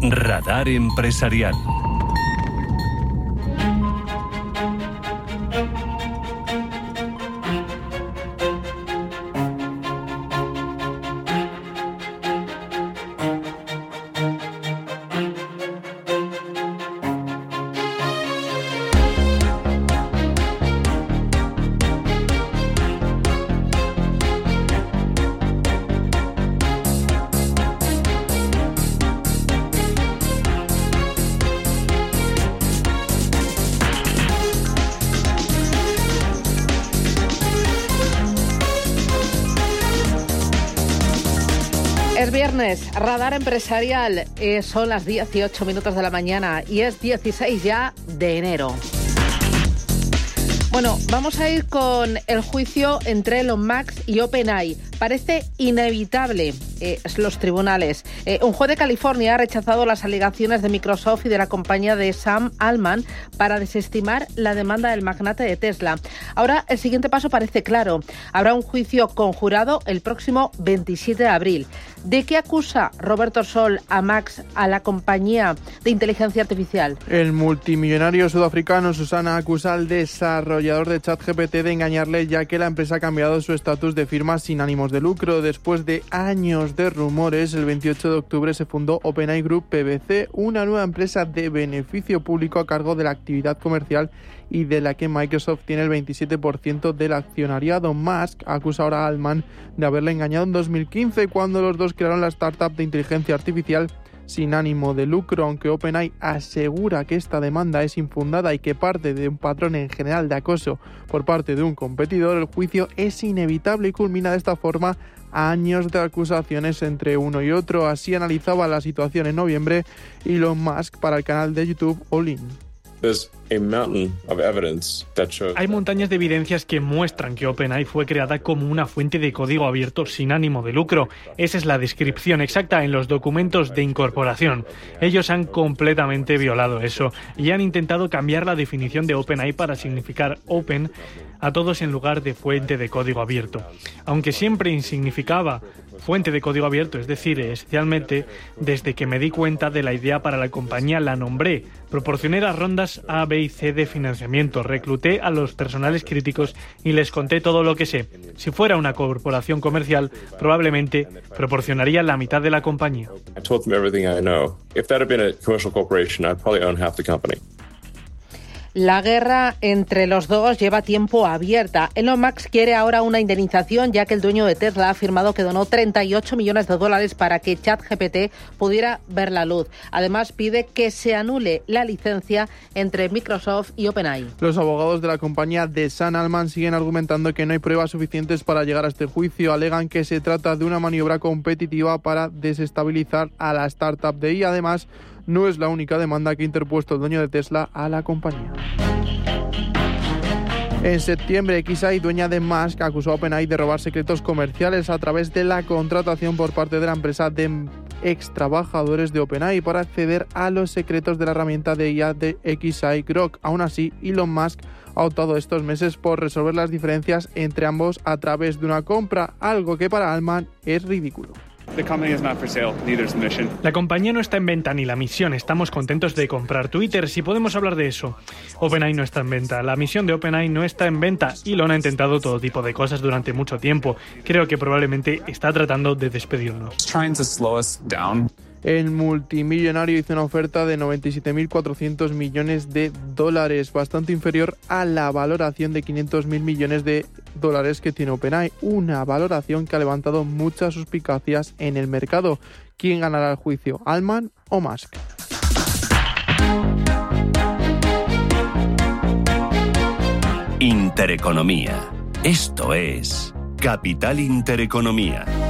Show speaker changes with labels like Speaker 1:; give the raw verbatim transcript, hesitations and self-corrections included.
Speaker 1: Radar Empresarial.
Speaker 2: Es viernes, Radar Empresarial, eh, son las dieciocho minutos de la mañana y es dieciséis ya de enero. Bueno, vamos a ir con el juicio entre Elon Musk y OpenAI. Parece inevitable eh, los tribunales. Eh, un juez de California ha rechazado las alegaciones de Microsoft y de la compañía de Sam Altman para desestimar la demanda del magnate de Tesla. Ahora el siguiente paso parece claro. Habrá un juicio conjurado el próximo veintisiete de abril. ¿De qué acusa Roberto Sol a Max, a la compañía de inteligencia artificial?
Speaker 3: El multimillonario sudafricano Susana acusa al desarrollador de ChatGPT de engañarle, ya que la empresa ha cambiado su estatus de firma sin ánimos de lucro. Después de años de rumores, el veintiocho de octubre se fundó OpenAI Group P B C, una nueva empresa de beneficio público a cargo de la actividad comercial y de la que Microsoft tiene el veintisiete por ciento del accionariado. Musk acusa ahora a Altman de haberle engañado en dos mil quince, cuando los dos crearon la startup de inteligencia artificial sin ánimo de lucro. Aunque OpenAI asegura que esta demanda es infundada y que parte de un patrón en general de acoso por parte de un competidor, el juicio es inevitable y culmina de esta forma años de acusaciones entre uno y otro. Así analizaba la situación en noviembre Elon Musk para el canal de YouTube All In.
Speaker 4: Hay montañas de evidencias que muestran que OpenAI fue creada como una fuente de código abierto sin ánimo de lucro. Esa es la descripción exacta en los documentos de incorporación. Ellos han completamente violado eso y han intentado cambiar la definición de OpenAI para significar open a todos en lugar de fuente de código abierto. Aunque siempre significaba fuente de código abierto, es decir, esencialmente, desde que me di cuenta de la idea para la compañía la nombré. Proporcioné las rondas A, B y C de financiamiento, recluté a los personales críticos y les conté todo lo que sé. Si fuera una corporación comercial, probablemente proporcionaría la mitad de la compañía.
Speaker 2: La guerra entre los dos lleva tiempo abierta. Elon Musk quiere ahora una indemnización, ya que el dueño de Tesla ha afirmado que donó treinta y ocho millones de dólares para que ChatGPT pudiera ver la luz. Además, pide que se anule la licencia entre Microsoft y OpenAI.
Speaker 3: Los abogados de la compañía de Sam Altman siguen argumentando que no hay pruebas suficientes para llegar a este juicio. Alegan que se trata de una maniobra competitiva para desestabilizar a la startup de I A. Además, no es la única demanda que ha interpuesto el dueño de Tesla a la compañía. En septiembre, Xai, dueña de Musk, acusó a OpenAI de robar secretos comerciales a través de la contratación por parte de la empresa de ex trabajadores de OpenAI para acceder a los secretos de la herramienta de I A de Xai, Grok. Aún así, Elon Musk ha optado estos meses por resolver las diferencias entre ambos a través de una compra, algo que para Altman es ridículo.
Speaker 4: La compañía no está en venta ni la misión. Estamos contentos de comprar Twitter, si podemos hablar de eso. OpenAI no está en venta. La misión de OpenAI no está en venta. Elon ha intentado todo tipo de cosas durante mucho tiempo. Creo que probablemente está tratando de despedirnos.
Speaker 3: El multimillonario hizo una oferta de noventa y siete mil cuatrocientos millones de dólares, bastante inferior a la valoración de quinientos mil millones de dólares que tiene OpenAI, una valoración que ha levantado muchas suspicacias en el mercado. ¿Quién ganará el juicio, Altman o Musk?
Speaker 1: Intereconomía. Esto es Capital Intereconomía.